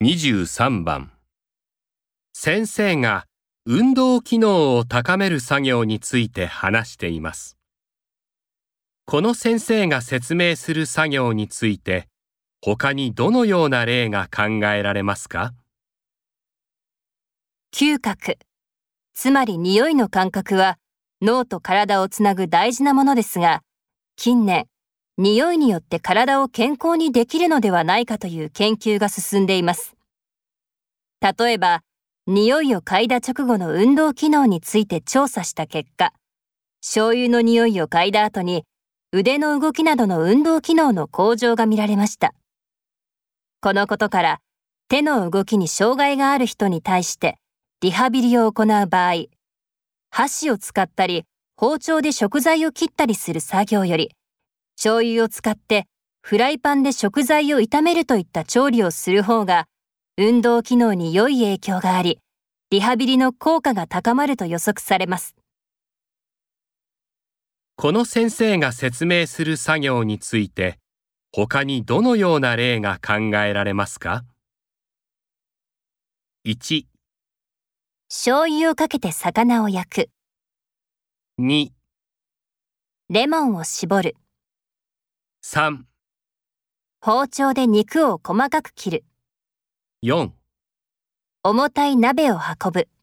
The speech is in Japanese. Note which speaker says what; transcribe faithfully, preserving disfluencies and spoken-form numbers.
Speaker 1: にじゅうさんばん先生が運動機能を高める作業について話しています。この先生が説明する作業について他にどのような例が考えられますか？
Speaker 2: 嗅覚、つまり匂いの感覚は脳と体をつなぐ大事なものですが、近年、匂いによって体を健康にできるのではないかという研究が進んでいます。例えば、匂いを嗅いだ直後の運動機能について調査した結果、醤油の匂いを嗅いだ後に腕の動きなどの運動機能の向上が見られました。このことから、手の動きに障害がある人に対してリハビリを行う場合、箸を使ったり包丁で食材を切ったりする作業より、醤油を使ってフライパンで食材を炒めるといった調理をする方が、運動機能に良い影響があり、リハビリの効果が高まると予測されます。
Speaker 1: この先生が説明する作業について、他にどのような例が考えられますか？いち、
Speaker 2: 醤油をかけて魚を焼く。
Speaker 1: に、
Speaker 2: レモンを絞る。
Speaker 1: さん、
Speaker 2: 包丁で肉を細かく切る。
Speaker 1: よん。
Speaker 2: 重たい鍋を運ぶ。